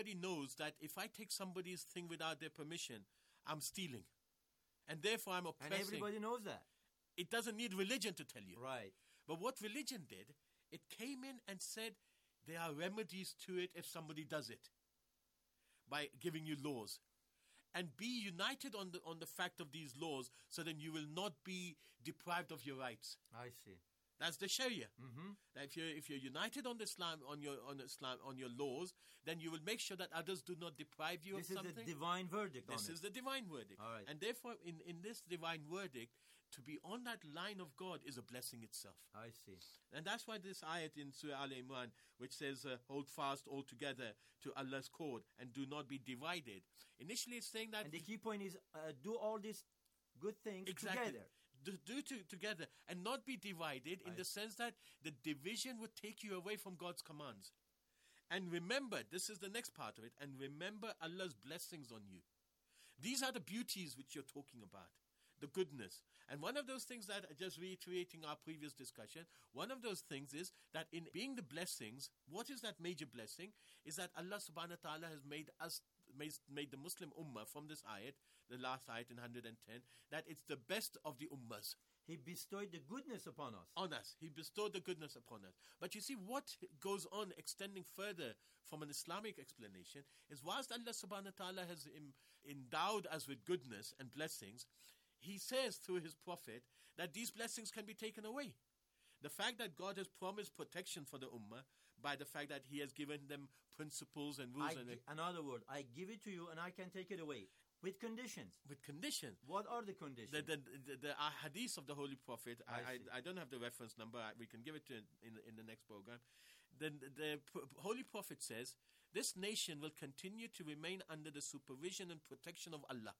Everybody knows that if I take somebody's thing without their permission, I'm stealing. And therefore I'm oppressing. And everybody knows that. It doesn't need religion to tell you. Right. But what religion did, it came in and said there are remedies to it if somebody does it by giving you laws. And be united on the fact of these laws so then you will not be deprived of your rights. I see. That's the Sharia. Mm-hmm. That if you're united on Islam, on your laws, then you will make sure that others do not deprive you of something. This is the divine verdict. This is the divine verdict. All right. And therefore, in this divine verdict, to be on that line of God is a blessing itself. I see. And that's why this ayat in Surah Al-Imran, which says, hold fast all together to Allah's cord and do not be divided. Initially, it's saying that... And the key point is do all these good things together. Together and not be divided in the sense that the division would take you away from God's commands. And remember, this is the next part of it, and remember Allah's blessings on you. These are the beauties which you're talking about, the goodness. And one of those things that, just reiterating our previous discussion, one of those things is that in being the blessings, what is that major blessing? Is that Allah subhanahu wa ta'ala has made the Muslim ummah from this ayat, the last ayat in 110, that it's the best of the ummahs. He bestowed the goodness upon us. On us. He bestowed the goodness upon us. But you see, what goes on extending further from an Islamic explanation is whilst Allah subhanahu wa ta'ala has endowed us with goodness and blessings, He says through His Prophet that these blessings can be taken away. The fact that God has promised protection for the ummah by the fact that He has given them principles and rules. In other words, I give it to you and I can take it away. With conditions. With conditions. What are the conditions? The hadith of the Holy Prophet, I don't have the reference number, we can give it to in the next program. The Holy Prophet says, this nation will continue to remain under the supervision and protection of Allah.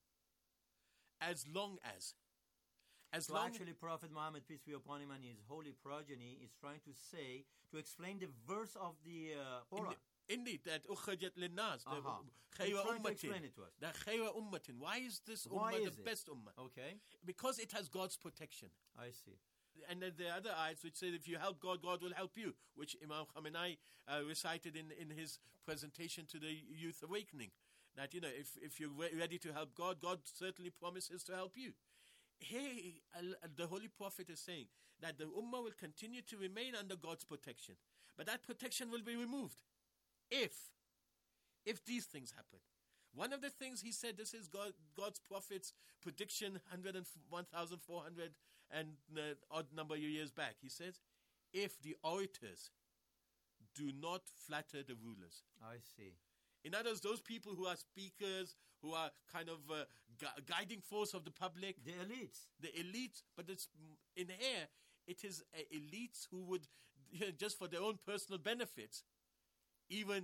As long as... Actually, Prophet Muhammad, peace be upon him, and his holy progeny is trying to explain the verse of the Quran. Indeed, that ukhrijat linnas, the khayra ummatin. The khayra ummatin. Why is this ummah the best ummah? Okay. Because it has God's protection. I see. And then there are other ayats which say if you help God, God will help you, which Imam Khamenei recited in his presentation to the Youth Awakening. That, if you're ready to help God, God certainly promises to help you. Here, the Holy Prophet is saying that the Ummah will continue to remain under God's protection. But that protection will be removed if these things happen. One of the things he said, this is God's Prophet's prediction 1,400 and odd number of years back. He says, if the orators do not flatter the rulers. I see. In other words, those people who are speakers, who are kind of guiding force of the public. The elites. The elites, but it's, in here, it is elites who would, just for their own personal benefits, even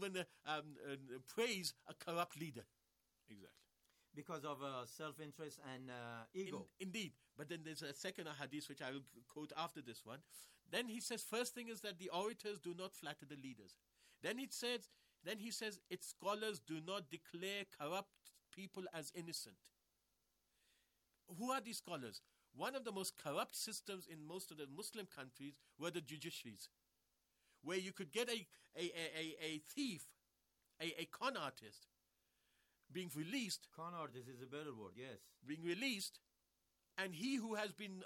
praise a corrupt leader. Exactly. Because of self-interest and ego. Indeed. But then there's a second hadith which I will quote after this one. Then he says, first thing is that the orators do not flatter the leaders. Then he says, its scholars do not declare corrupt people as innocent. Who are these scholars? One of the most corrupt systems in most of the Muslim countries were the judiciaries, where you could get a thief, a con artist, being released. Con artist is a better word, yes. Being released, and he who has been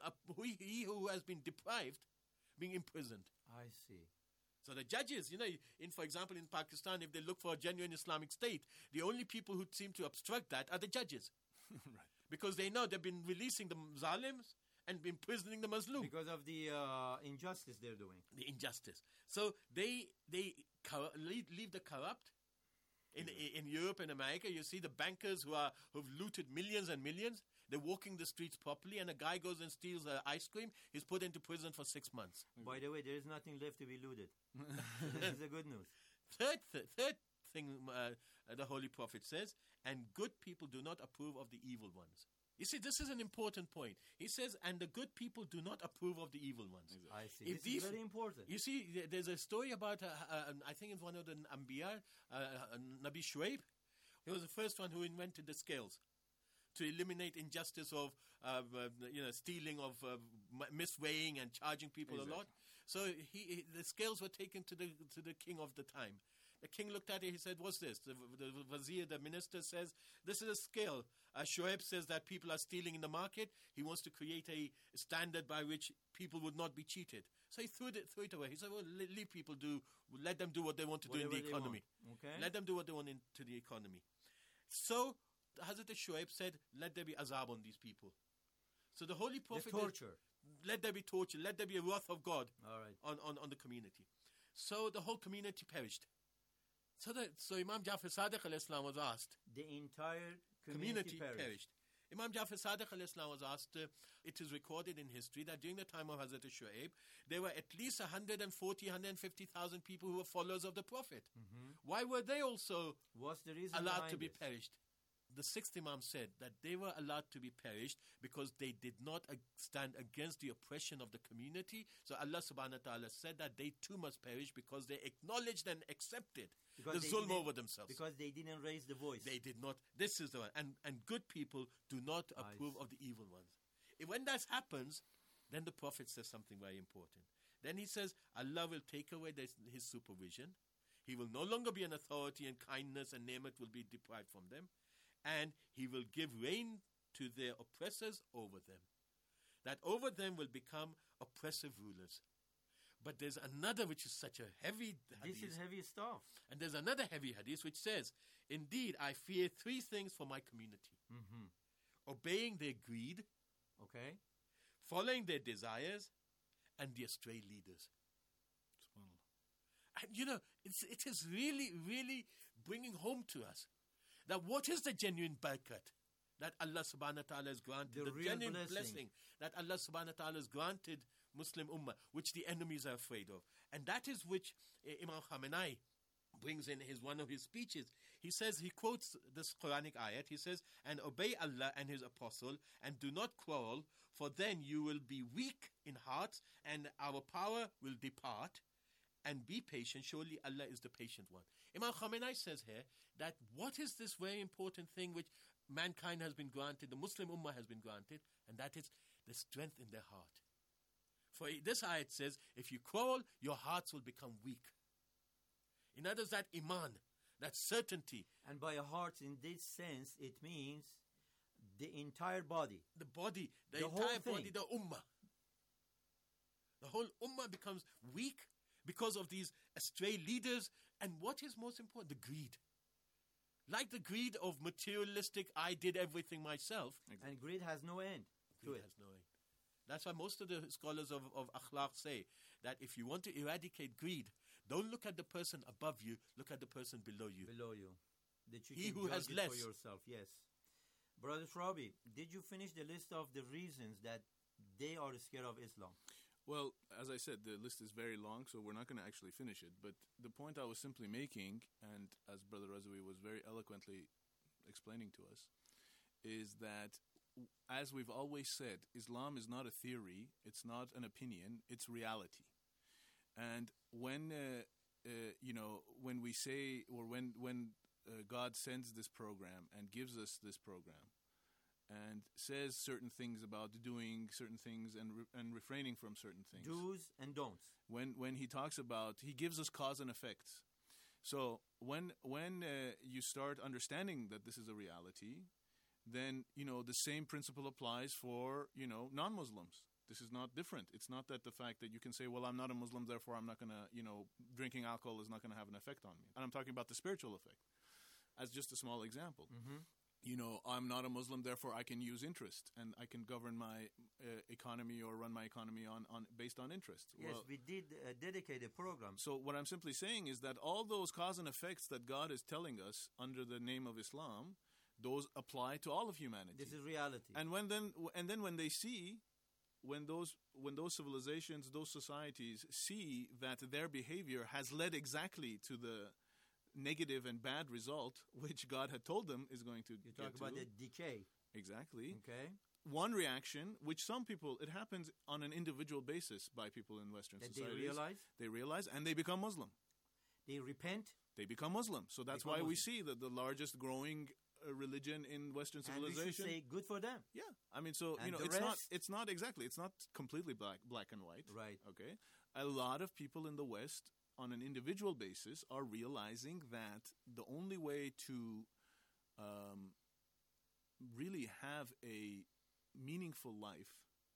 deprived, being imprisoned. I see. So the judges, for example, in Pakistan, if they look for a genuine Islamic state, the only people who seem to obstruct that are the judges. Right. Because they know they've been releasing the zalims and imprisoning the Mazlum. Because of the injustice they're doing. The injustice. So they leave the corrupt. In Europe and America, you see the bankers who've looted millions and millions. They're walking the streets properly, and a guy goes and steals ice cream. He's put into prison for 6 months. By the way, there is nothing left to be looted. This is the good news. Third thing the Holy Prophet says, and good people do not approve of the evil ones. You see, this is an important point. He says, and the good people do not approve of the evil ones. Exactly. I see. This is very important. You see, there's a story about, I think it's one of the Anbiya, Nabi Shuaib. He was the first one who invented the scales to eliminate injustice of stealing, of misweighing and charging people a lot. So the scales were taken to the king of the time. The king looked at it, he said, what's this? The Wazir, the minister, says, this is a scale. Shoaib says that people are stealing in the market. He wants to create a standard by which people would not be cheated. So he threw it away. He said, well, leave people let them do what they want to do in the economy. Okay. Let them do what they want into the economy. So Hazrat Shoaib said, let there be azab on these people. So the Holy Prophet... The torture. Let there be torture. Let there be a wrath of God All right. on the community. So the whole community perished. So Imam Jafar Sadiq al-Islam was asked. The entire community perished. Imam Jafar Sadiq al-Islam was asked, it is recorded in history that during the time of Hazrat Shoaib, there were at least 150,000 people who were followers of the Prophet. Mm-hmm. Why were they also What's the reason allowed to be this? perished? The sixth Imam said that they were allowed to be perished because they did not stand against the oppression of the community. So Allah subhanahu wa ta'ala said that they too must perish because they acknowledged and accepted the zulm over themselves. Because they didn't raise the voice. They did not. This is the one. And good people do not approve of the evil ones. When that happens, then the Prophet says something very important. Then he says, Allah will take away his supervision. He will no longer be an authority, and kindness and ni'mat will be deprived from them. And he will give reign to their oppressors over them. That over them will become oppressive rulers. But there's another which is such a heavy hadith. This is heavy stuff. And there's another heavy hadith which says, indeed, I fear three things for my community. Mm-hmm. Obeying their greed, Okay. following their desires, and the astray leaders. And it is really, really bringing home to us that what is the genuine barakat that Allah subhanahu wa ta'ala has granted, the genuine blessing that Allah subhanahu wa ta'ala has granted Muslim Ummah, which the enemies are afraid of. And that is which Imam Khamenei brings in one of his speeches. He says, he quotes this Quranic ayat, he says, and obey Allah and his apostle, and do not quarrel, for then you will be weak in heart, and our power will depart, and be patient, surely Allah is the patient one. Imam Khamenei says here that what is this very important thing which mankind has been granted, the Muslim Ummah has been granted, and that is the strength in their heart. For this ayat says, if you quarrel, your hearts will become weak. In other words, that iman, that certainty. And by a heart, in this sense, it means the entire body. The body, the whole entire thing. body, the ummah. The whole ummah becomes weak because of these astray leaders. And what is most important? The greed. Like the greed of materialistic, I did everything myself. Exactly. And greed has no end. Greed has no end. That's why most of the scholars of akhlaq say that if you want to eradicate greed, don't look at the person above you, look at the person below you. Below you. That you He can who judge has it less. for yourself, yes. Brother Shrabi, did you finish the list of the reasons that they are scared of Islam? Well, as I said, the list is very long, so we're not going to actually finish it. But the point I was simply making, and as Brother Razwi was very eloquently explaining to us, is that, as we've always said, Islam is not a theory, it's not an opinion, it's reality. And when when we say, or when God sends this program and gives us this program, and says certain things about doing certain things and refraining from certain things. Do's and don'ts. When he talks about, he gives us cause and effects. So when you start understanding that this is a reality, then, the same principle applies for, non-Muslims. This is not different. It's not that the fact that you can say, well, I'm not a Muslim, therefore I'm not going to, drinking alcohol is not going to have an effect on me. And I'm talking about the spiritual effect as just a small example. Mm-hmm. I'm not a Muslim, therefore I can use interest and I can govern my economy or run my economy on based on interest. Yes, we did dedicate a program. So what I'm simply saying is that all those cause and effects that God is telling us under the name of Islam, those apply to all of humanity. This is reality. And when those civilizations, those societies see that their behavior has led exactly to the negative and bad result, which God had told them is going to You talk about the decay. Exactly. Okay. One reaction, which some people, it happens on an individual basis by people in Western That societies. they They realize, and they become Muslim. They repent. They become Muslim. So that's why we see that the largest growing religion in Western civilization. And we should say good for them. Yeah, I mean, so And the it's rest? not completely black and white. Right. Okay, a lot of people in the West on an individual basis are realizing that the only way to really have a meaningful life,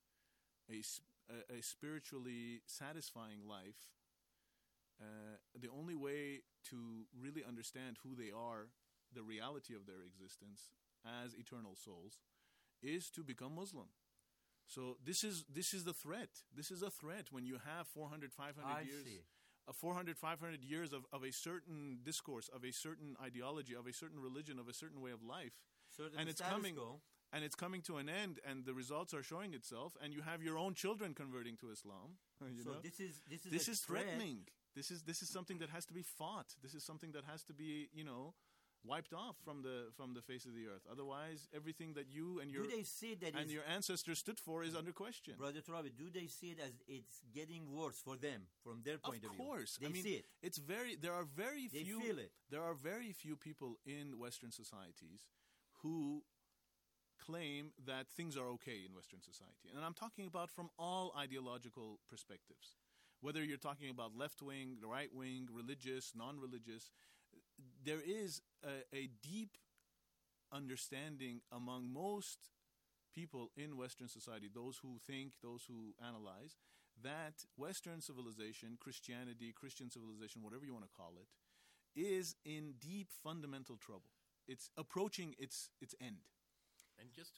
a spiritually satisfying life, the only way to really understand who they are, the reality of their existence as eternal souls, is to become Muslim. So this is the threat. This is a threat when you have 400, 500 years. 400, 500 years of a certain discourse, of a certain ideology, of a certain religion, of a certain way of life. And it's coming to an end, and the results are showing itself, and you have your own children converting to Islam. This is threatening. This is something that has to be fought. This is something that has to be, wiped off from the face of the earth. Otherwise, everything that you and your your ancestors stood for is under question. Brother Turabi, do they see it as it's getting worse for them from their point of view? Of course, they see it. It's there are very few. They feel it. There are very few people in Western societies who claim that things are okay in Western society, and I'm talking about from all ideological perspectives. Whether you're talking about left wing, right wing, religious, non-religious, there is a deep understanding among most people in Western society, those who think, those who analyze, that Western civilization, Christianity, Christian civilization, whatever you want to call it, is in deep fundamental trouble. It's approaching its end. And just to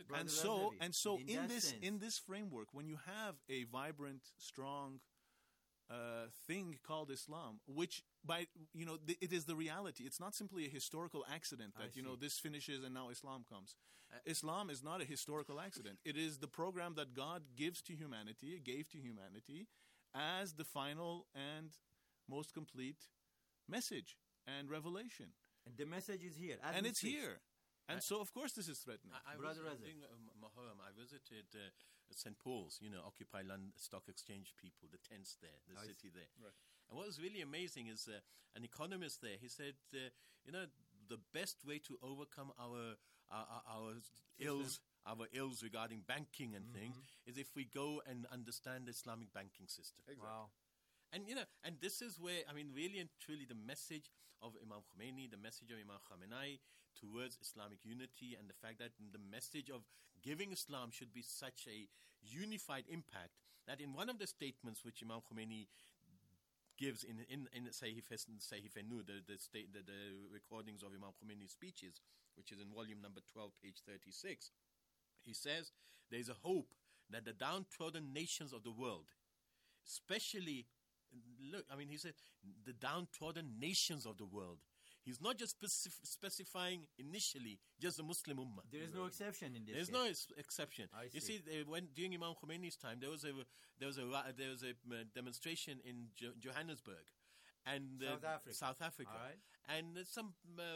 in this framework, when you have a vibrant, strong thing called Islam, which it is the reality. It's not simply a historical accident that this finishes and now Islam comes. Islam is not a historical accident. It is the program that God gave to humanity as the final and most complete message and revelation. And the message is here, and it's here. And so, of course, this is threatening. I was doing Muharram. I visited St. Paul's, Occupy London Stock Exchange people, the tents there, the city there. Right. And what was really amazing is an economist there, he said, the best way to overcome our ills regarding banking and things is if we go and understand the Islamic banking system. Exactly. Wow. And, and this is where, really and truly the message of Imam Khomeini, the message of Imam Khamenei towards Islamic unity, and the fact that the message of giving Islam should be such a unified impact, that in one of the statements which Imam Khomeini gives in Sahif Nur, the recordings of Imam Khomeini's speeches, which is in volume number 12, page 36, he says, there's a hope that the downtrodden nations of the world, especially, he said, the downtrodden nations of the world. He's not just specifying initially just the Muslim Ummah. There is no exception in this. There's no exception. You see, during Imam Khomeini's time, there was a demonstration in Johannesburg, and South Africa, right. And some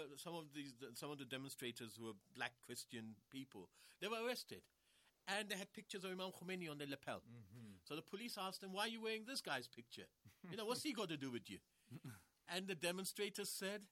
of the demonstrators who were black Christian people, they were arrested. And they had pictures of Imam Khomeini on their lapel. Mm-hmm. So the police asked them, "Why are you wearing this guy's picture? What's he got to do with you?" And the demonstrator said,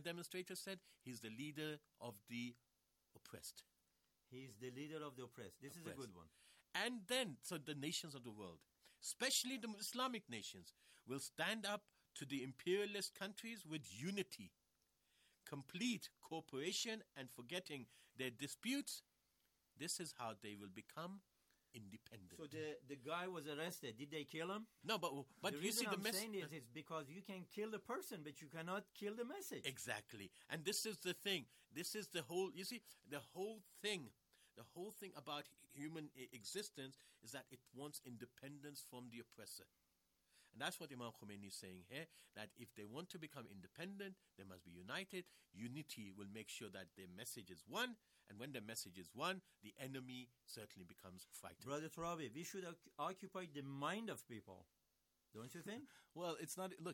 he's the leader of the oppressed. He's the leader of the oppressed. This is a good one. And then, so the nations of the world, especially the Islamic nations, will stand up to the imperialist countries with unity, complete cooperation, and forgetting their disputes. This is how they will become independent. So the guy was arrested. Did they kill him? No, but you see the message. It's because you can kill the person, but you cannot kill the message. Exactly. And this is the thing. This is the whole. You see, the whole thing about human existence is that it wants independence from the oppressor. And that's what Imam Khomeini is saying here, that if they want to become independent, they must be united. Unity will make sure that their message is one. And when the message is one, the enemy certainly becomes frightened. Brother Turabi, we should occupy the mind of people. Don't you think? Well, it's not... Look,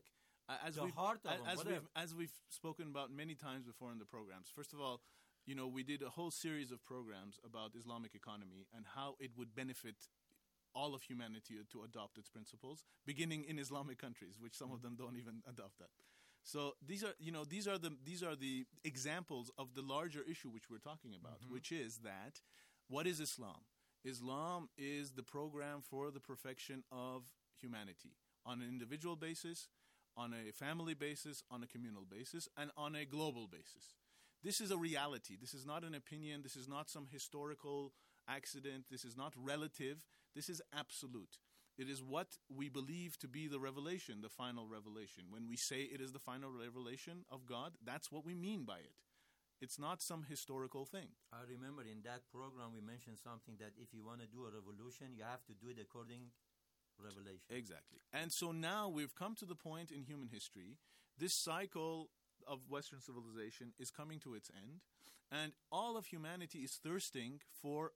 as we've spoken about many times before in the programs, first of all, we did a whole series of programs about Islamic economy and how it would benefit all of humanity to adopt its principles, beginning in Islamic countries, which some of them don't even adopt that. So these are the examples of the larger issue which we're talking about, which is that what is Islam? Islam is the program for the perfection of humanity on an individual basis, on a family basis, on a communal basis, and on a global basis. This is a reality. This is not an opinion. This is not some historical accident. This is not relative. This is absolute. It is what we believe to be the revelation, the final revelation. When we say it is the final revelation of God, that's what we mean by it. It's not some historical thing. I remember in that program we mentioned something that if you want to do a revolution, you have to do it according revelation. Exactly. And so now we've come to the point in human history, this cycle of Western civilization is coming to its end, and all of humanity is thirsting for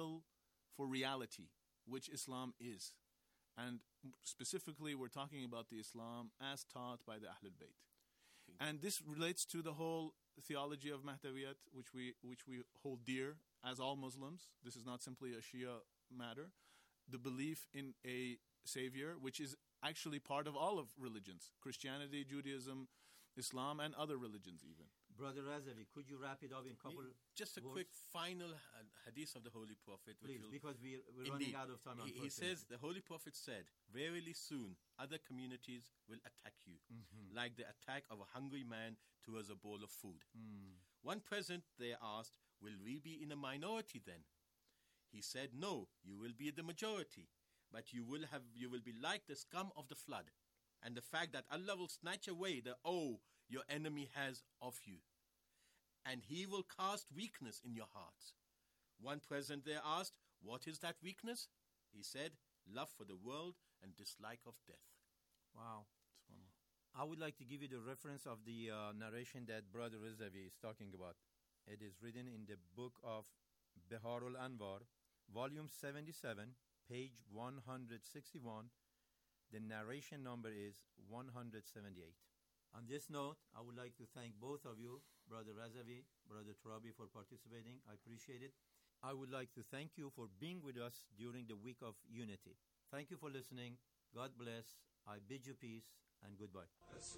reality, which Islam is. And specifically, we're talking about the Islam as taught by the Ahlul Bayt. And this relates to the whole theology of Mahdawiyat, which we hold dear as all Muslims. This is not simply a Shia matter. The belief in a savior, which is actually part of all of religions, Christianity, Judaism, Islam, and other religions even. Brother Razavi, could you wrap it up in a couple Just a words? quick final hadith of the Holy Prophet. Please, because we're Indeed. running out of time. He says, the Holy Prophet said, "Verily soon other communities will attack you, like the attack of a hungry man towards a bowl of food." One present there asked, "Will we be in a minority then?" He said, "No, you will be the majority, but you will be like the scum of the flood, and the fact that Allah will snatch away the awe your enemy has of you, and He will cast weakness in your hearts." One present there asked, "What is that weakness?" He said, "Love for the world and dislike of death." Wow. I would like to give you the reference of the narration that Brother Razavi is talking about. It is written in the book of Biharul Anwar, volume 77, page 161. The narration number is 178. On this note, I would like to thank both of you, Brother Razavi, Brother Turabi, for participating. I appreciate it. I would like to thank you for being with us during the week of unity. Thank you for listening. God bless. I bid you peace and goodbye.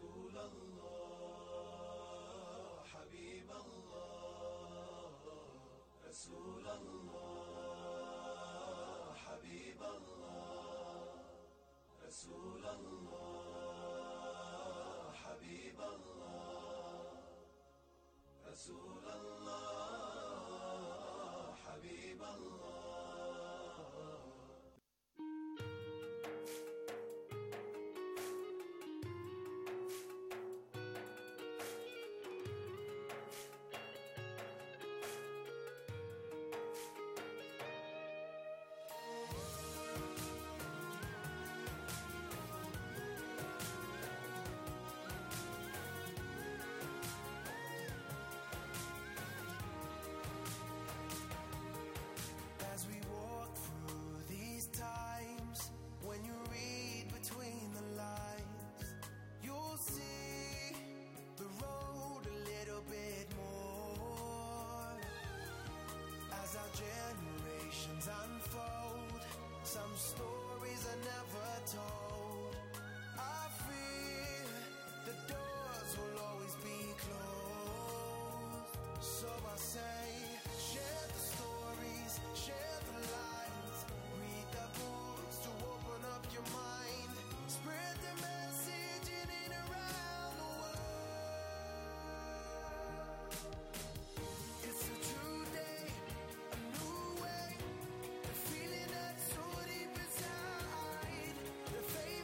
As we walk through these times, when you read between the lines, you'll see the road a little bit more. As our generations unfold, some stories are never told. I fear the doors will always be closed. So I say, share the stories, share the light, read the books to open up your mind, spread the message in and around the world. It's a true day, a new way, the feeling that's so deep inside, the faith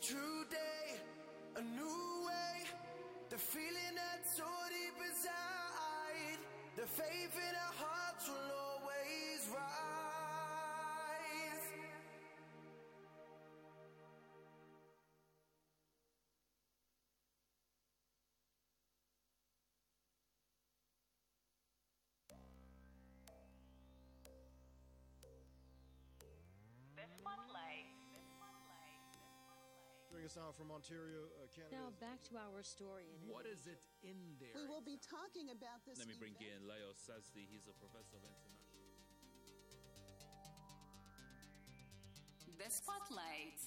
true day, a new way. The feeling that's so deep inside, the faith in our hearts will always rise. Joining us now from Ontario, Canada. Now back to our story. What is it in there? We will be talking about this. Let me bring event. in Leo Sazdi. He's a professor of international. The Spotlight.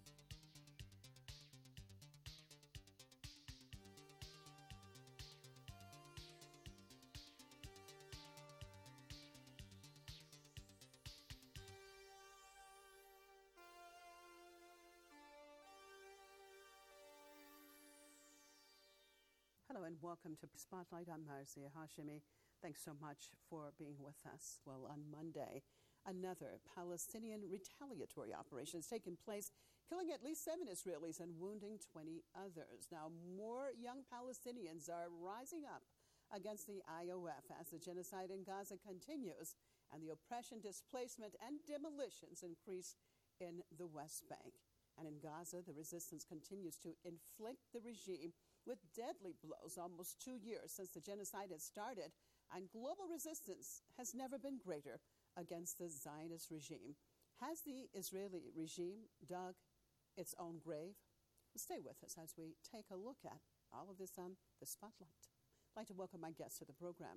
Hello and welcome to Spotlight. I'm Marzia Hashimi. Thanks so much for being with us. Well, on Monday, another Palestinian retaliatory operation has taken place, killing at least 7 Israelis and wounding 20 others. Now, more young Palestinians are rising up against the IOF as the genocide in Gaza continues and the oppression, displacement, and demolitions increase in the West Bank. And in Gaza, the resistance continues to inflict the regime with deadly blows almost 2 years since the genocide has started, and global resistance has never been greater against the Zionist regime. Has the Israeli regime dug its own grave? Stay with us as we take a look at all of this on the Spotlight. I'd like to welcome my guests to the program.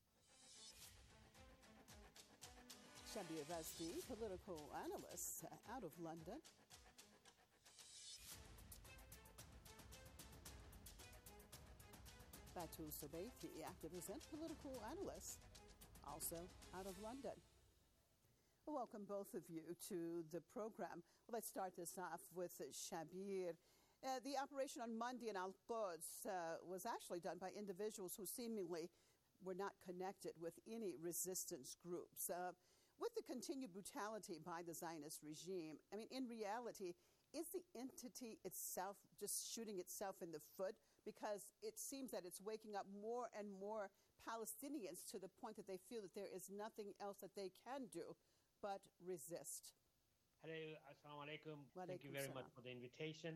Shabir Razvi, political analyst out of London. Batul Sabaiti, activist and political analyst, also out of London. Welcome both of you to the program. Well, let's start this off with Shabir. The operation on Monday in Al-Quds was actually done by individuals who seemingly were not connected with any resistance groups. With the continued brutality by the Zionist regime, I mean, in reality, is the entity itself just shooting itself in the foot? Because it seems that it's waking up more and more Palestinians to the point that they feel that there is nothing else that they can do but resist. Hello, assalamu alaikum. Thank you Walaikum very salam. much for the invitation.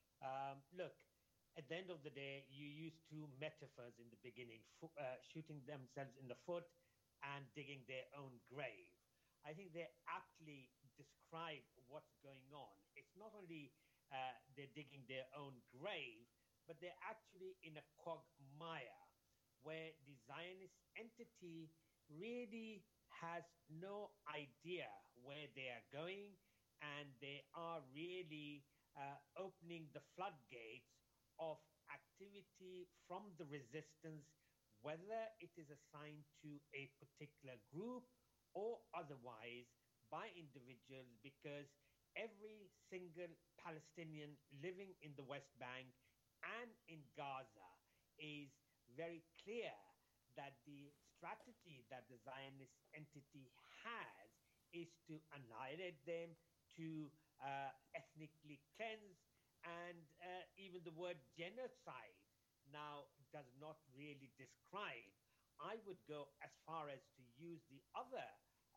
Look, at the end of the day, you used 2 metaphors in the beginning, shooting themselves in the foot and digging their own grave. I think they aptly describe what's going on. It's not only they're digging their own grave, but they're actually in a quagmire where the Zionist entity really has no idea where they are going, and they are really opening the floodgates of activity from the resistance, whether it is assigned to a particular group or otherwise by individuals, because every single Palestinian living in the West Bank and in Gaza is very clear that the strategy that the Zionist entity has is to annihilate them, to ethnically cleanse, and even the word genocide now does not really describe. I would go as far as to use the other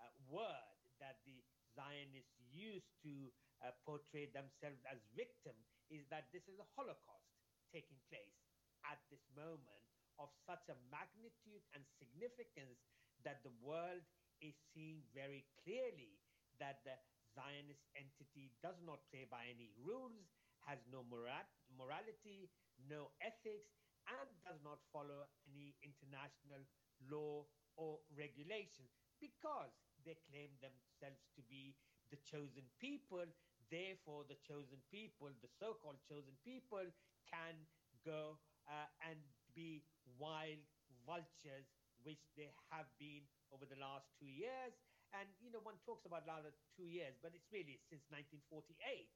word that the Zionists use to portray themselves as victim, is that this is a Holocaust taking place at this moment of such a magnitude and significance that the world is seeing very clearly that the Zionist entity does not play by any rules, has no morality, no ethics, and does not follow any international law or regulation, because they claim themselves to be the chosen people. Therefore, the chosen people, the so-called chosen people, can go and be wild vultures, which they have been over the last 2 years. And, you know, one talks about another 2 years, but it's really since 1948,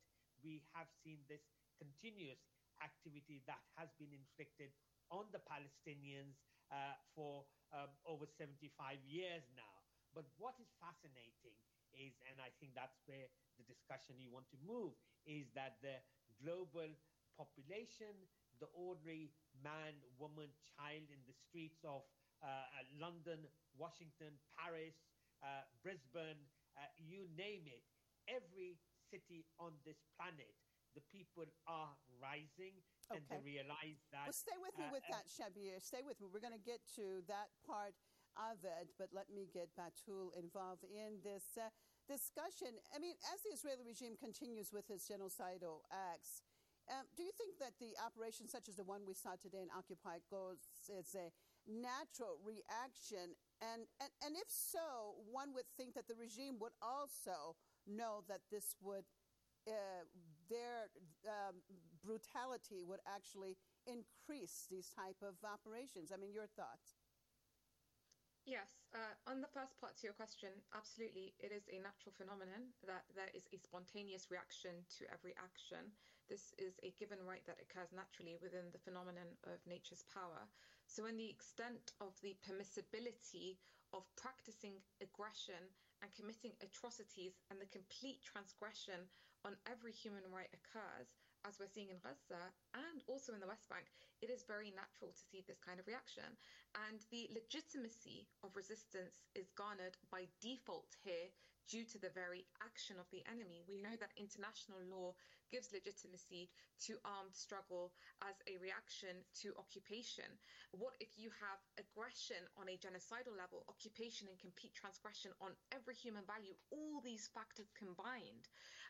we have seen this continuous activity that has been inflicted on the Palestinians for over 75 years now. But what is fascinating is, and I think that's where the discussion you want to move, is that the global population, the ordinary man, woman, child in the streets of London, Washington, Paris, Brisbane, you name it. Every city on this planet, the people are rising and they realize that. Well, stay with me with that, Shabir. Stay with me. We're going to get to that part of it, but let me get Batul involved in this discussion. I mean, as the Israeli regime continues with its genocidal acts, do you think that the operation such as the one we saw today in Occupied Gaza is a natural reaction? And if so, one would think that the regime would also know that this would, their brutality would actually increase these type of operations. I mean, your thoughts? Yes, on the first part to your question, absolutely. It is a natural phenomenon that there is a spontaneous reaction to every action. This is a given right that occurs naturally within the phenomenon of nature's power. So when the extent of the permissibility of practicing aggression and committing atrocities and the complete transgression on every human right occurs, as we're seeing in Gaza and also in the West Bank, it is very natural to see this kind of reaction. And the legitimacy of resistance is garnered by default here due to the very action of the enemy. We know that international law gives legitimacy to armed struggle as a reaction to occupation. What if you have aggression on a genocidal level, occupation and complete transgression on every human value, all these factors combined?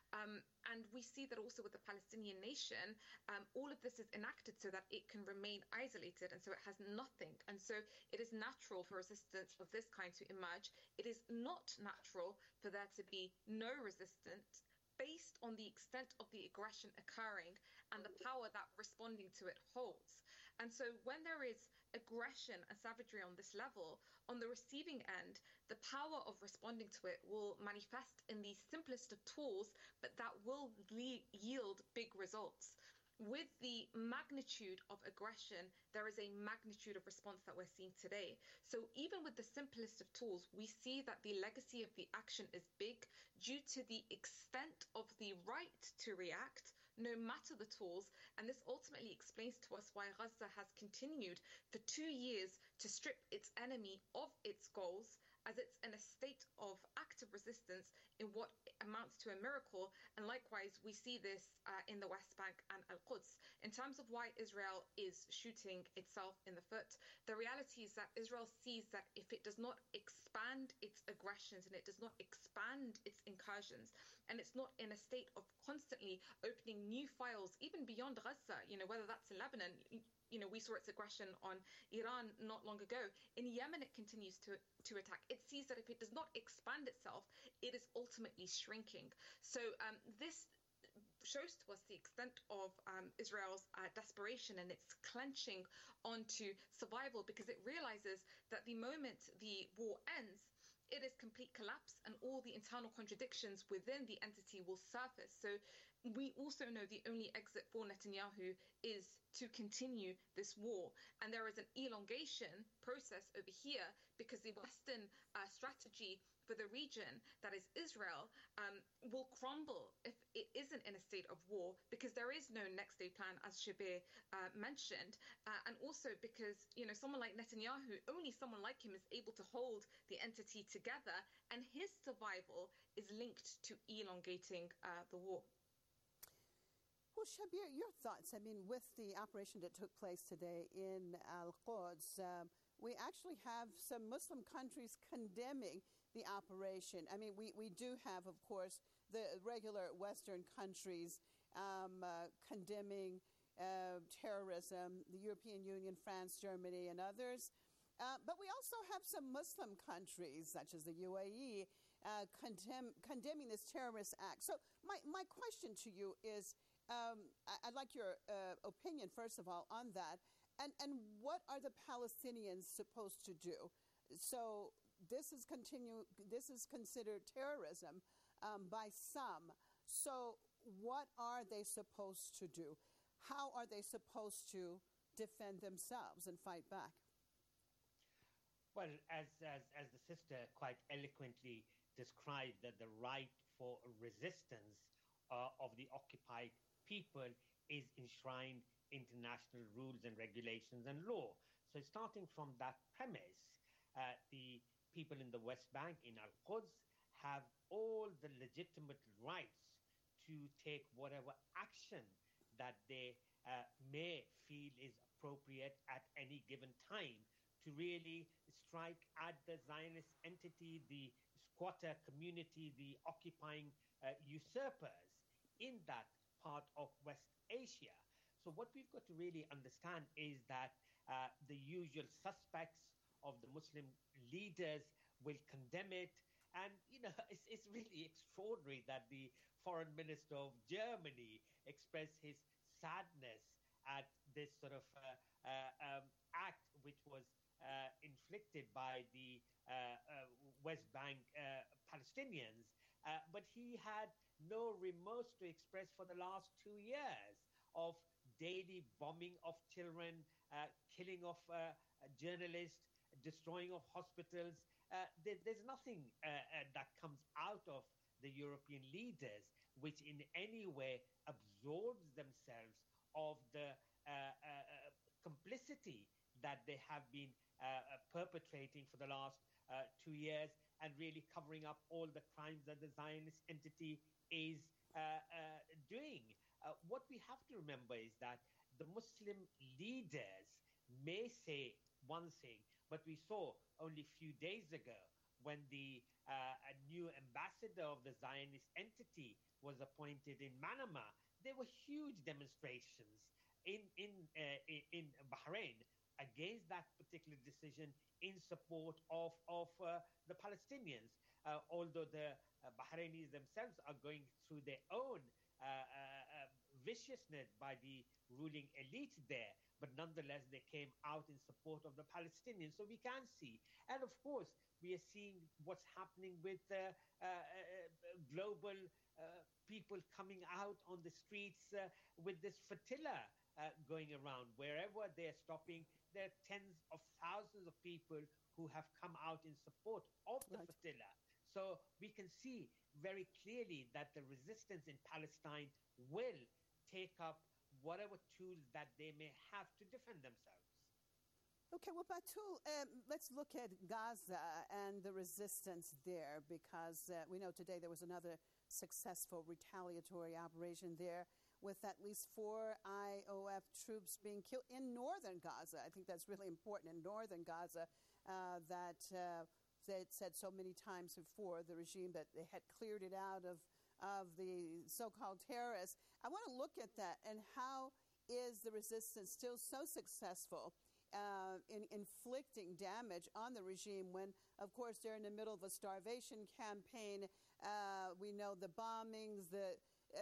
And we see that also with the Palestinian nation, all of this is enacted so that it can remain isolated, and so it has nothing. And so it is natural for resistance of this kind to emerge. It is not natural for there to be no resistance based on the extent of the aggression occurring and the power that responding to it holds. And so when there is aggression and savagery on this level, on the receiving end, the power of responding to it will manifest in the simplest of tools, but that will yield big results. With the magnitude of aggression, there is a magnitude of response that we're seeing today. So even with the simplest of tools, we see that the legacy of the action is big due to the extent of the right to react, no matter the tools. And this ultimately explains to us why Gaza has continued for 2 years to strip its enemy of its goals, as it's in a state of active resistance in what amounts to a miracle. And likewise, we see this in the West Bank and Al-Quds. In terms of why Israel is shooting itself in the foot, the reality is that Israel sees that if it does not expand its aggressions and it does not expand its incursions, and it's not in a state of constantly opening new files, even beyond Gaza, whether that's in Lebanon, we saw its aggression on Iran not long ago. In Yemen, it continues to attack. It sees that if it does not expand itself, it is ultimately shrinking. So this shows to us the extent of Israel's desperation and its clenching onto survival, because it realizes that the moment the war ends, it is complete collapse and all the internal contradictions within the entity will surface. So we also know the only exit for Netanyahu is to continue this war. And there is an elongation process over here because the Western strategy for the region, that is Israel, will crumble if it isn't in a state of war, because there is no next day plan, as Shabir mentioned. And also because, someone like Netanyahu, only someone like him is able to hold the entity together, and his survival is linked to elongating the war. Well, Shabir, your thoughts? I mean, with the operation that took place today in Al-Quds, we actually have some Muslim countries condemning the operation. I mean, we do have, of course, the regular Western countries condemning terrorism, the European Union, France, Germany, and others. But we also have some Muslim countries, such as the UAE, condemning this terrorist act. So my question to you is, I'd like your opinion, first of all, on that. And what are the Palestinians supposed to do? So this is considered terrorism by some. So what are they supposed to do? How are they supposed to defend themselves and fight back? Well, as the sister quite eloquently described, that the right for resistance of the occupied people is enshrined international rules and regulations and law. So starting from that premise, the people in the West Bank, in Al-Quds, have all the legitimate rights to take whatever action that they may feel is appropriate at any given time to really strike at the Zionist entity, the squatter community, the occupying usurpers in that part of West Asia. So what we've got to really understand is that the usual suspects of the Muslim leaders will condemn it. And, it's really extraordinary that the foreign minister of Germany expressed his sadness at this sort of act which was inflicted by the West Bank Palestinians. But he had no remorse to express for the last 2 years of daily bombing of children, killing of journalists, destroying of hospitals. There's nothing that comes out of the European leaders which in any way absorbs themselves of the complicity that they have been perpetrating for the last 2 years, and really covering up all the crimes that the Zionist entity is doing. What we have to remember is that the Muslim leaders may say one thing, but we saw only a few days ago when the new ambassador of the Zionist entity was appointed in Manama, there were huge demonstrations in Bahrain against that particular decision in support of the Palestinians. Although the Bahrainis themselves are going through their own viciousness by the ruling elite there, but nonetheless they came out in support of the Palestinians. So we can see, and of course we are seeing what's happening with global people coming out on the streets with this flotilla going around. Wherever they're stopping, there are tens of thousands of people who have come out in support of the flotilla. So we can see very clearly that the resistance in Palestine will take up whatever tools that they may have to defend themselves. Okay, well, Batul, let's look at Gaza and the resistance there, because we know today there was another successful retaliatory operation there with at least 4 IOF troops being killed in northern Gaza. I think that's really important, in northern Gaza, that they said so many times before, the regime, that they had cleared it out of the so-called terrorists. I want to look at that, and how is the resistance still so successful in inflicting damage on the regime when, of course, they're in the middle of a starvation campaign. We know the bombings, the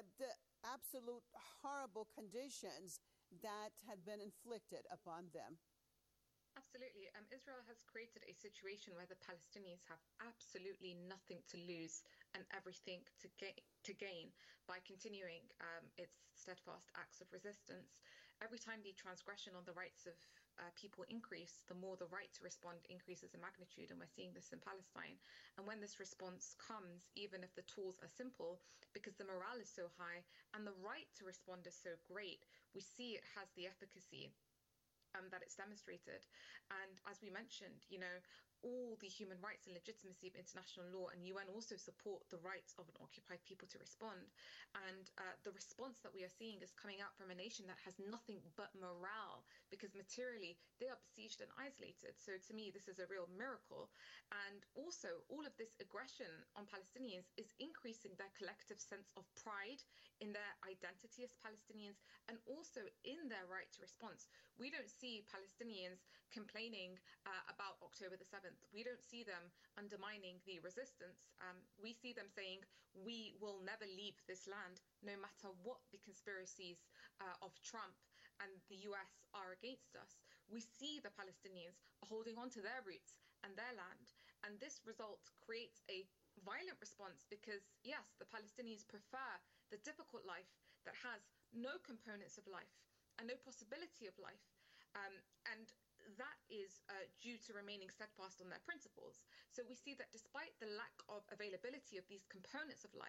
absolute horrible conditions that had been inflicted upon them. Absolutely. Israel has created a situation where the Palestinians have absolutely nothing to lose and everything to gain by continuing its steadfast acts of resistance. Every time the transgression on the rights of people increase, the more the right to respond increases in magnitude, and we're seeing this in Palestine. And when this response comes, even if the tools are simple, because the morale is so high and the right to respond is so great, we see it has the efficacy that it's demonstrated. And as we mentioned, all the human rights and legitimacy of international law and UN also support the rights of an occupied people to respond. And the response that we are seeing is coming out from a nation that has nothing but morale, because materially they are besieged and isolated. So to me, this is a real miracle. And also, all of this aggression on Palestinians is increasing their collective sense of pride in their identity as Palestinians, and also in their right to response. We don't see Palestinians complaining about October the 7th. We don't see them undermining the resistance. We see them saying, we will never leave this land, no matter what the conspiracies of Trump and the US are against us. We see the Palestinians holding on to their roots and their land. And this result creates a violent response because, yes, the Palestinians prefer the difficult life that has no components of life and no possibility of life. And that is due to remaining steadfast on their principles. So we see that despite the lack of availability of these components of life,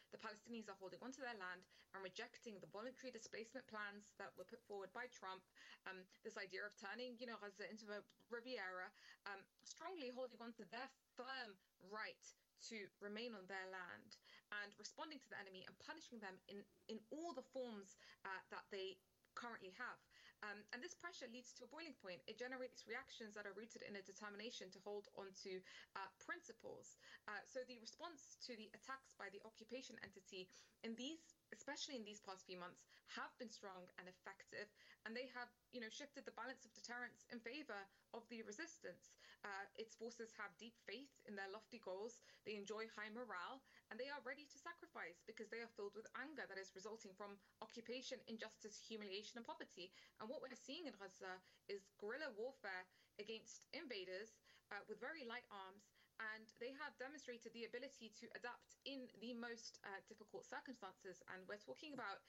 the Palestinians are holding onto their land and rejecting the voluntary displacement plans that were put forward by Trump, this idea of turning, Gaza into a Riviera, strongly holding on to their firm right to remain on their land and responding to the enemy and punishing them in all the forms that they currently have. And this pressure leads to a boiling point. It generates reactions that are rooted in a determination to hold onto principles. So the response to the attacks by the occupation entity especially in these past few months, have been strong and effective, and they have, shifted the balance of deterrence in favor of the resistance. Its forces have deep faith in their lofty goals, they enjoy high morale, and they are ready to sacrifice because they are filled with anger that is resulting from occupation, injustice, humiliation, and poverty. And what we're seeing in Gaza is guerrilla warfare against invaders with very light arms, and they have demonstrated the ability to adapt in the most difficult circumstances. And we're talking about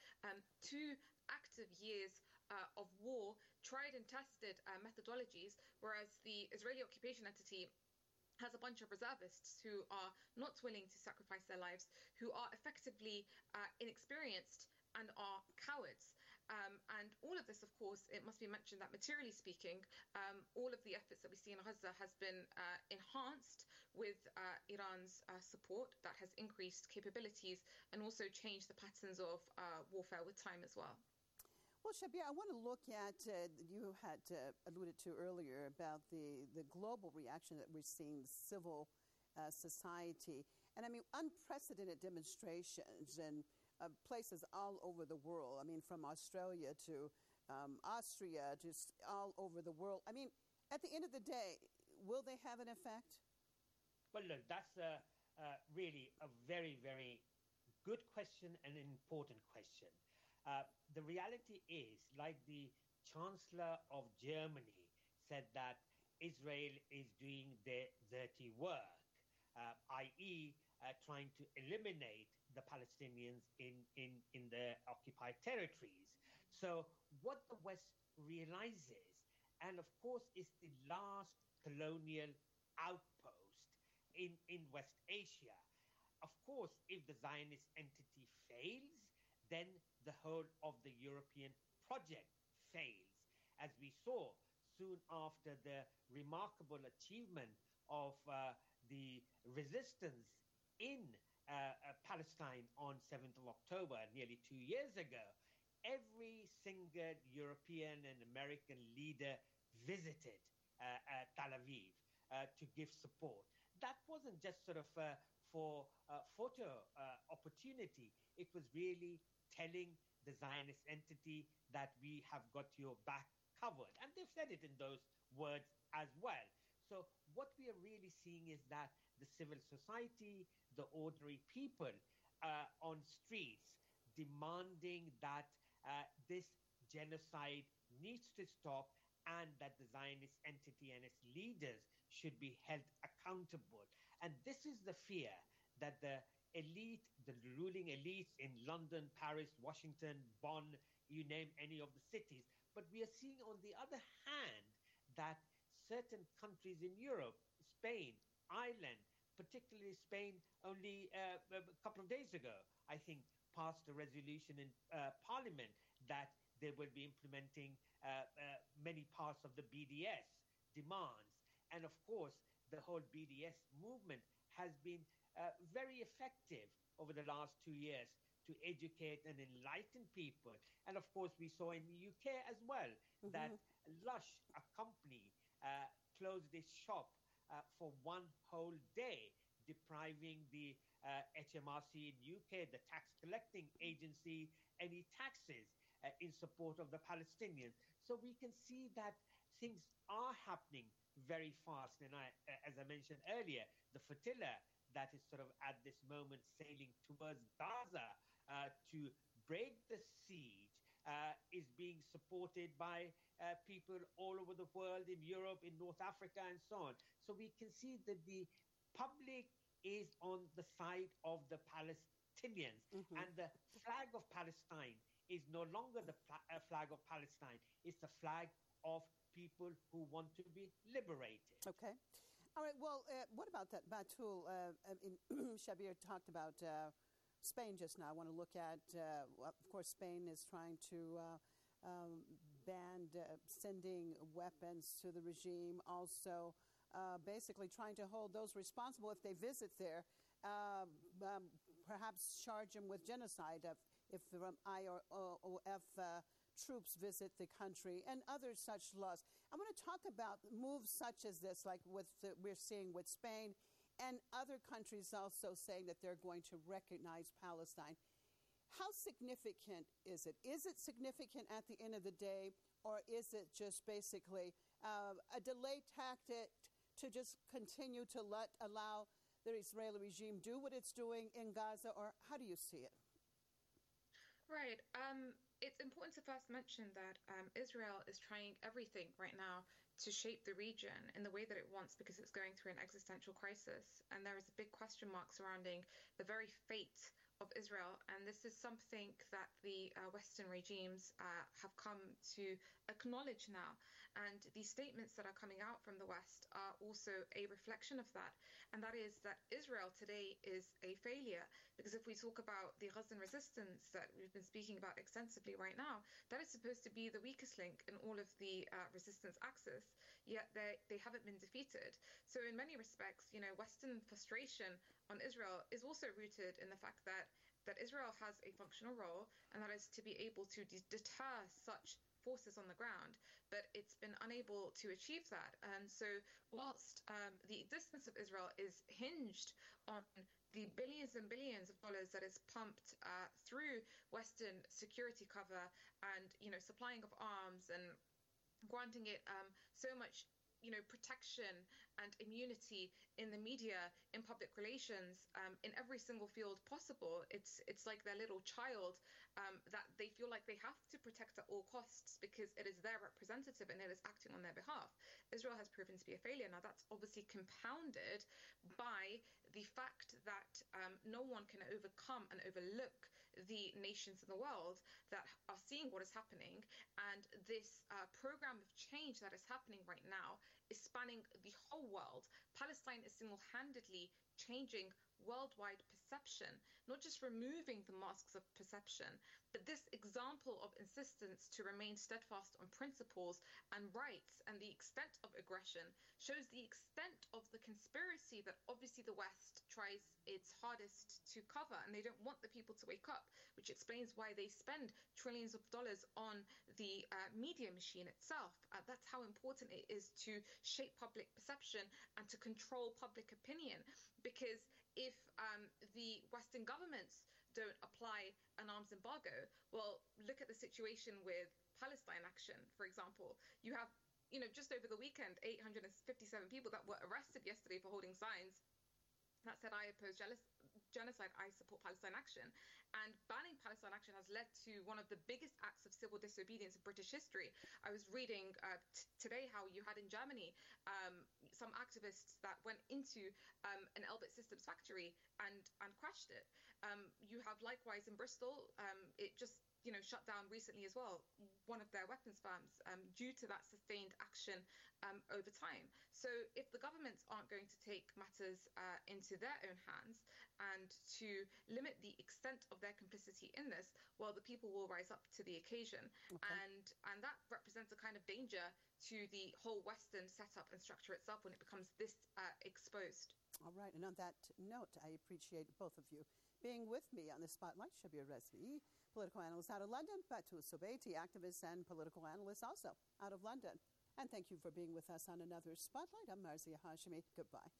2 active years of war, tried and tested methodologies, whereas the Israeli occupation entity has a bunch of reservists who are not willing to sacrifice their lives, who are effectively inexperienced and are cowards. And all of this, of course, it must be mentioned that materially speaking, all of the efforts that we see in Gaza has been enhanced with Iran's support that has increased capabilities and also changed the patterns of warfare with time as well. Well, Shabir, I want to look at, you had alluded to earlier about the global reaction that we're seeing, civil society, and I mean, unprecedented demonstrations and places all over the world. I mean, from Australia to Austria, just all over the world. I mean, at the end of the day, will they have an effect? Well, look, that's really a very, very good question and an important question. The reality is, like the Chancellor of Germany said, that Israel is doing their dirty work, i.e., trying to eliminate the Palestinians in the occupied territories. So what the West realizes, and of course is the last colonial outpost in West Asia, of course, if the Zionist entity fails, then the whole of the European project fails. As we saw soon after the remarkable achievement of the resistance in Palestine on 7th of October, nearly 2 years ago, every single European and American leader visited Tel Aviv to give support. That wasn't just sort of for photo opportunity. It was really telling the Zionist entity that we have got your back covered. And they've said it in those words as well. So what we are really seeing is that the civil society, the ordinary people on streets demanding that this genocide needs to stop and that the Zionist entity and its leaders should be held accountable. And this is the fear that the elite, the ruling elites in London, Paris, Washington, Bonn, you name any of the cities. But we are seeing, on the other hand, that certain countries in Europe, Spain, Ireland, particularly Spain, only a couple of days ago, I think, passed a resolution in Parliament that they will be implementing many parts of the BDS demands. And of course, the whole BDS movement has been very effective over the last 2 years to educate and enlighten people. And of course, we saw in the UK as well that Lush, a company, closed its shop for one whole day, depriving the HMRC in UK, the tax collecting agency, any taxes in support of the Palestinians. So we can see that things are happening very fast. And as I mentioned earlier, the flotilla that is sort of at this moment sailing towards Gaza to break the siege is being supported by people all over the world, in Europe, in North Africa, and so on. So we can see that the public is on the side of the Palestinians, and the flag of Palestine is no longer the flag of Palestine. It's the flag of people who want to be liberated. Okay. All right. Well, what about that, Batul? Shabir talked about Spain just now. I want to look at, of course, Spain is trying to ban sending weapons to the regime, also basically trying to hold those responsible if they visit there, perhaps charge them with genocide if the IROF troops visit the country, and other such laws. I want to talk about moves such as this, like we're seeing with Spain, and other countries also saying that they're going to recognize Palestine. How significant is it? Is it significant at the end of the day, or is it just basically a delay tactic to just continue to allow the Israeli regime do what it's doing in Gaza, or how do you see it? Right. It's important to first mention that Israel is trying everything right now to shape the region in the way that it wants, because it's going through an existential crisis. And there is a big question mark surrounding the very fate of Israel. And this is something that the Western regimes have come to acknowledge now. And these statements that are coming out from the West are also a reflection of that. And that is that Israel today is a failure. Because if we talk about the Gazan resistance that we've been speaking about extensively right now, that is supposed to be the weakest link in all of the resistance axis, yet they haven't been defeated. So in many respects, Western frustration on Israel is also rooted in the fact that Israel has a functional role, and that is to be able to deter such forces on the ground, but it's been unable to achieve that. And so whilst the existence of Israel is hinged on the billions and billions of dollars that is pumped through Western security cover and, supplying of arms and granting it so much, protection and immunity in the media, in public relations, in every single field possible. It's like their little child that they feel like they have to protect at all costs because it is their representative and it is acting on their behalf. Israel has proven to be a failure. Now, that's obviously compounded by the fact that no one can overcome and overlook the nations in the world that are seeing what is happening. And this program of change that is happening right now is spanning the whole world. Palestine is single-handedly changing worldwide perception, not just removing the masks of perception, but this example of insistence to remain steadfast on principles and rights and the extent of aggression shows the extent of the conspiracy that obviously the West tries its hardest to cover, and they don't want the people to wake up, which explains why they spend trillions of dollars on the media machine itself. That's how important it is to shape public perception and to control public opinion, because if the Western governments don't apply an arms embargo, well, look at the situation with Palestine Action, for example. You have, just over the weekend, 857 people that were arrested yesterday for holding signs that said, I oppose genocide, I support Palestine Action. And banning Palestine Action has led to one of the biggest acts of civil disobedience in British history. I was reading today how you had in Germany some activists that went into an Elbit Systems factory and crashed it. You have likewise in Bristol, it just shut down recently as well, one of their weapons firms, due to that sustained action over time. So if the governments aren't going to take matters into their own hands and to limit the extent of their complicity in this, well, the people will rise up to the occasion. Okay. And that represents a kind of danger to the whole Western setup and structure itself when it becomes this exposed. All right. And on that note, I appreciate both of you being with me on the Spotlight. Shabir Rezvi, political analyst out of London. Batu Sobeiti, activist and political analyst also out of London. And thank you for being with us on another Spotlight. I'm Marzia Hashemi. Goodbye.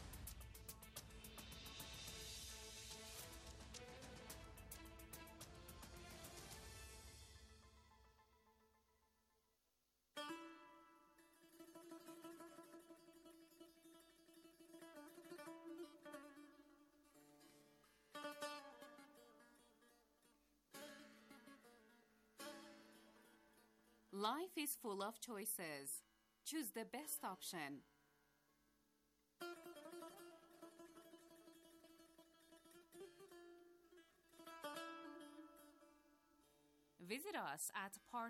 Life is full of choices. Choose the best option. Visit us at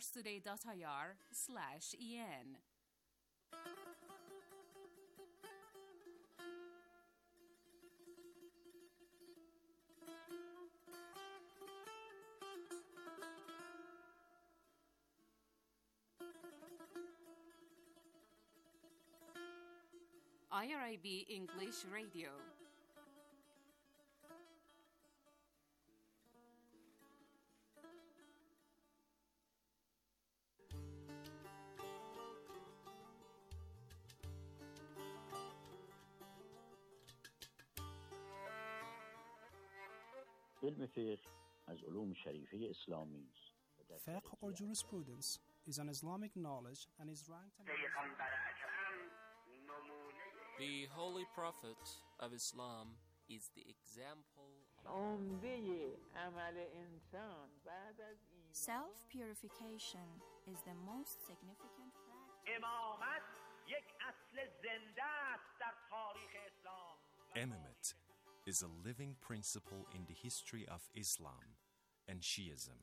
parstoday.ir/en. IRIB English Radio. علم فقه از علوم شریفه اسلامی است. Fiqh or jurisprudence is an Islamic knowledge and is ranked The Holy Prophet of Islam is the example Self-purification is the most significant Imamate is a living principle in the history of Islam and Shiism.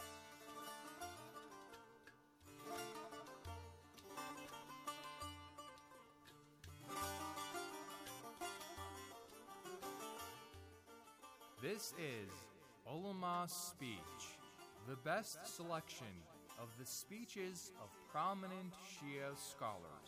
This is Ulama Speech, the best selection of the speeches of prominent Shia scholars.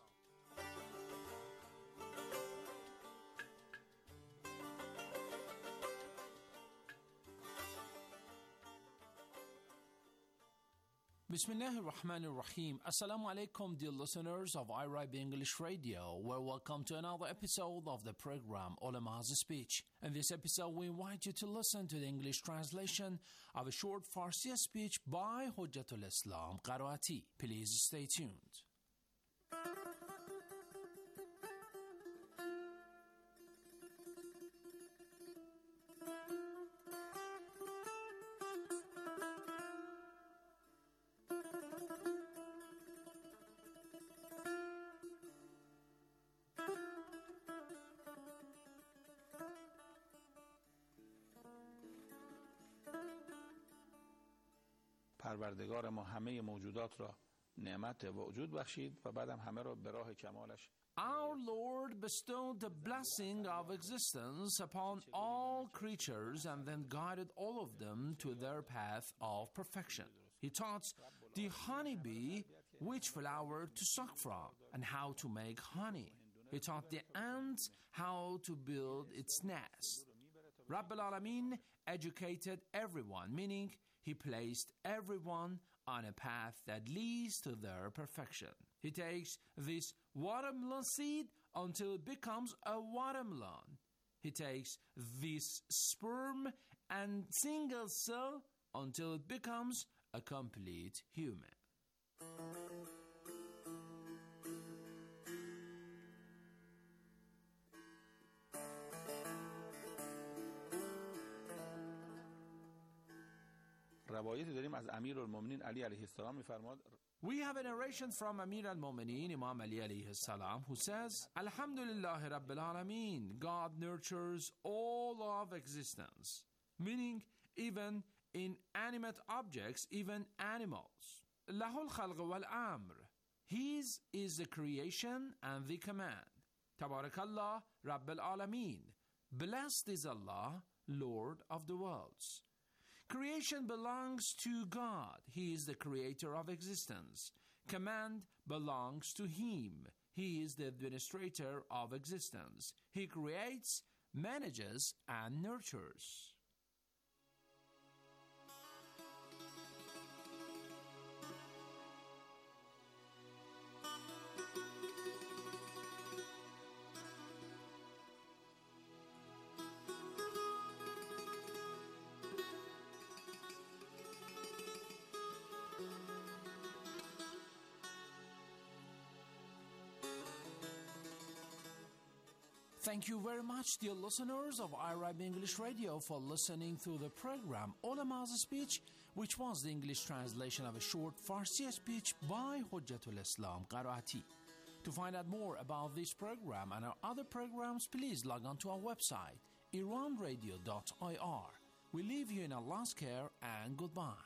Bismillah ar-Rahman ar-Rahim. Assalamu alaikum, dear listeners of IRIB English Radio. Well, welcome to another episode of the program Ulama's Speech. In this episode, we invite you to listen to the English translation of a short Farsi speech by Hujjatul Islam Qaraati. Please stay tuned. پروردگار ما همه موجودات را نعمت وجود بخشید و بعدم همه را به راه کمالش. Our Lord bestowed the blessing of existence upon all creatures and then guided all of them to their path of perfection. He taught the honeybee which flower to suck from and how to make honey. He taught the ant how to build its nest. Rabbul Alameen educated everyone, meaning He placed everyone on a path that leads to their perfection. He takes this watermelon seed until it becomes a watermelon. He takes this sperm and single cell until it becomes a complete human. روایتی داریم از امیرالمومنین علی علیه السلام می‌فرماد. We have a narration from Amir al-Mu'mineen, Imam Ali alayhi salam, who says, Alhamdulillah Rabbil Alameen, God nurtures all of existence, meaning even inanimate objects, even animals. Lahul khalq wal amr, His is the creation and the command. Tabarakallah Rabbil Alameen, blessed is Allah, Lord of the worlds. Creation belongs to God. He is the creator of existence. Command belongs to Him. He is the administrator of existence. He creates, manages, and nurtures. Thank you very much, dear listeners of IRIB English Radio, for listening to the program Ulama's Speech, which was the English translation of a short Farsi speech by Hujjatul Islam Qaraati. To find out more about this program and our other programs, please log on to our website, iranradio.ir. We leave you in Allah's care and goodbye.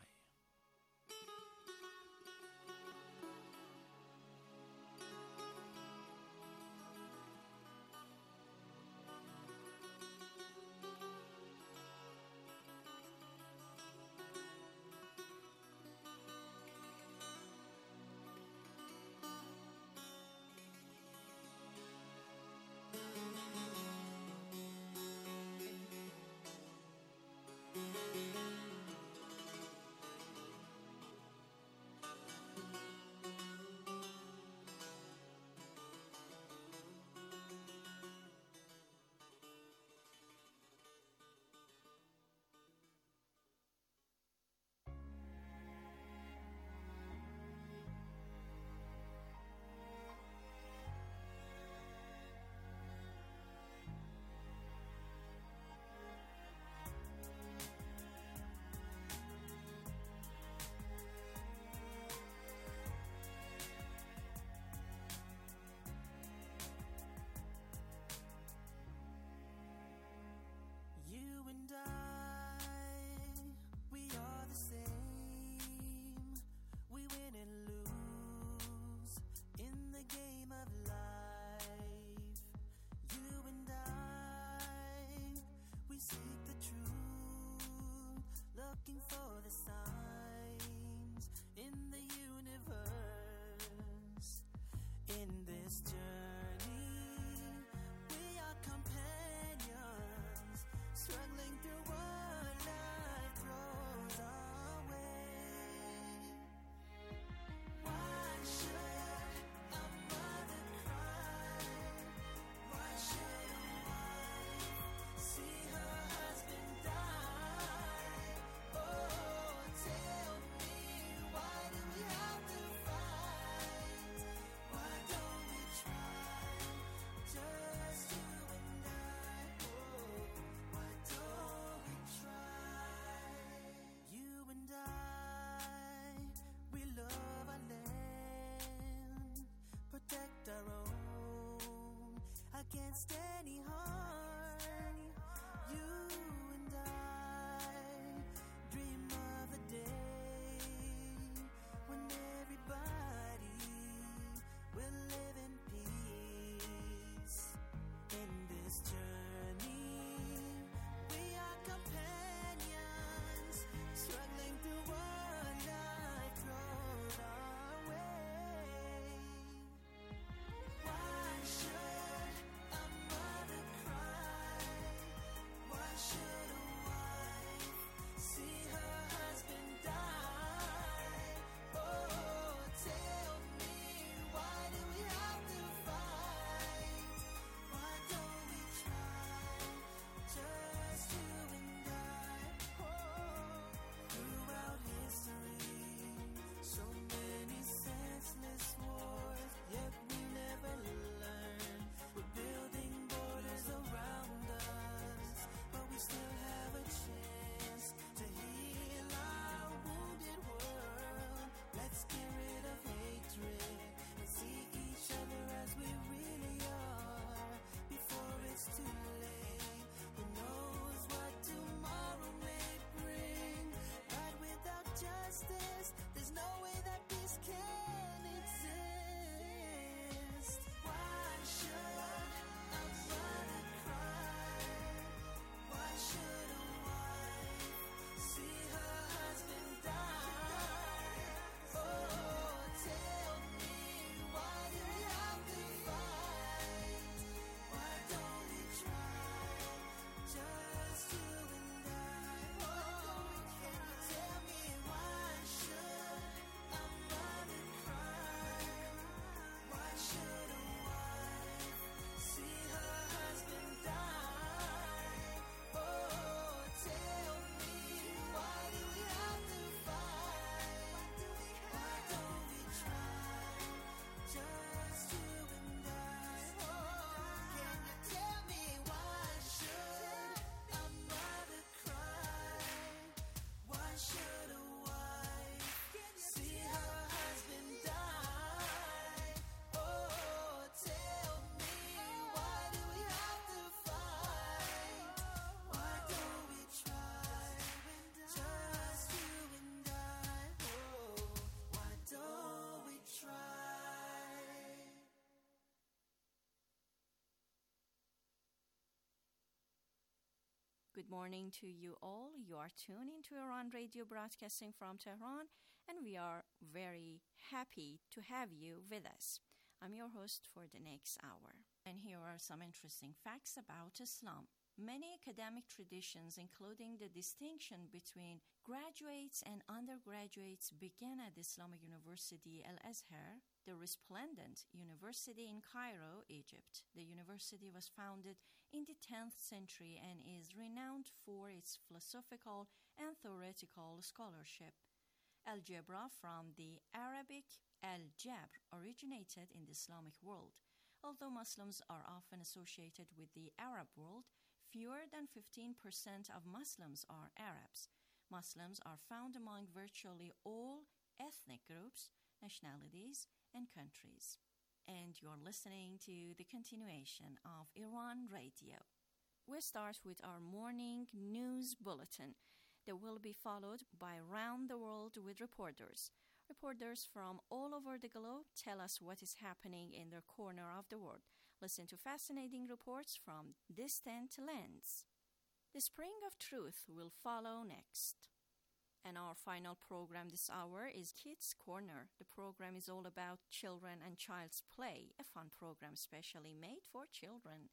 good morning to you all. You are tuned into Iran Radio broadcasting from Tehran, and we are very happy to have you with us. I'm your host for the next hour. And here are some interesting facts about Islam. Many academic traditions, including the distinction between graduates and undergraduates, began at Islamic University Al-Azhar, the resplendent university in Cairo, Egypt. The university was founded in the 10th century and is renowned for its philosophical and theoretical scholarship. Algebra, from the Arabic al-jabr, originated in the Islamic world. Although Muslims are often associated with the Arab world, fewer than 15% of Muslims are Arabs. Muslims are found among virtually all ethnic groups, nationalities, and countries. And you're listening to the continuation of Iran Radio. We start with our morning news bulletin that will be followed by Round the World with reporters. Reporters from all over the globe tell us what is happening in their corner of the world. Listen to fascinating reports from distant lands. The Spring of Truth will follow next. And our final program this hour is Kids Corner. The program is all about children and child's play, a fun program specially made for children.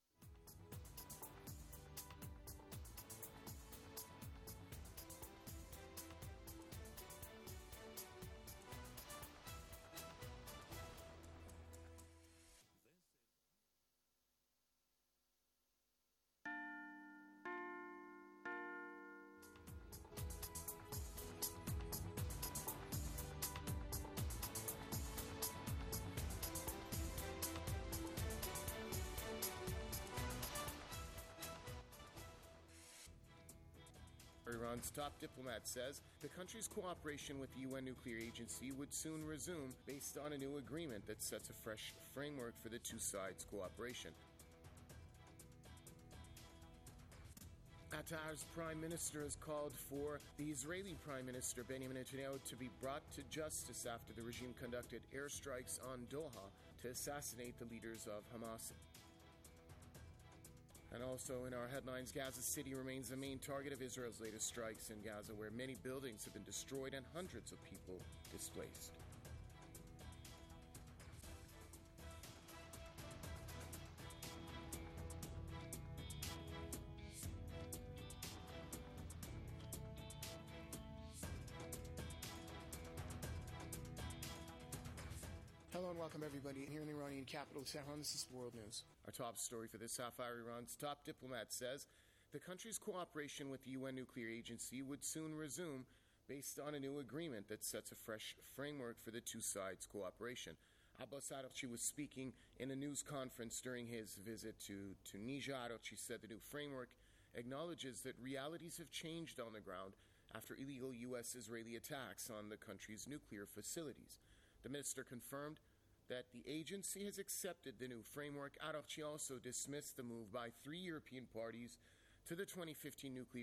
Iran's top diplomat says the country's cooperation with the UN nuclear agency would soon resume based on a new agreement that sets a fresh framework for the two sides' cooperation. Qatar's prime minister has called for the Israeli prime minister Benjamin Netanyahu to be brought to justice after the regime conducted airstrikes on Doha to assassinate the leaders of Hamas. And also in our headlines, Gaza City remains the main target of Israel's latest strikes in Gaza, where many buildings have been destroyed and hundreds of people displaced. Hello and welcome everybody here in the Iranian capital, Tehran. This is World News. Our top story for this half hour, Iran's top diplomat says the country's cooperation with the UN nuclear agency would soon resume based on a new agreement that sets a fresh framework for the two sides' cooperation. Abbas Araghchi was speaking in a news conference during his visit to Tunisia. Araghchi said the new framework acknowledges that realities have changed on the ground after illegal U.S.-Israeli attacks on the country's nuclear facilities. The minister confirmed that the agency has accepted the new framework. Araghchi also dismissed the move by 3 European parties to the 2015 nuclear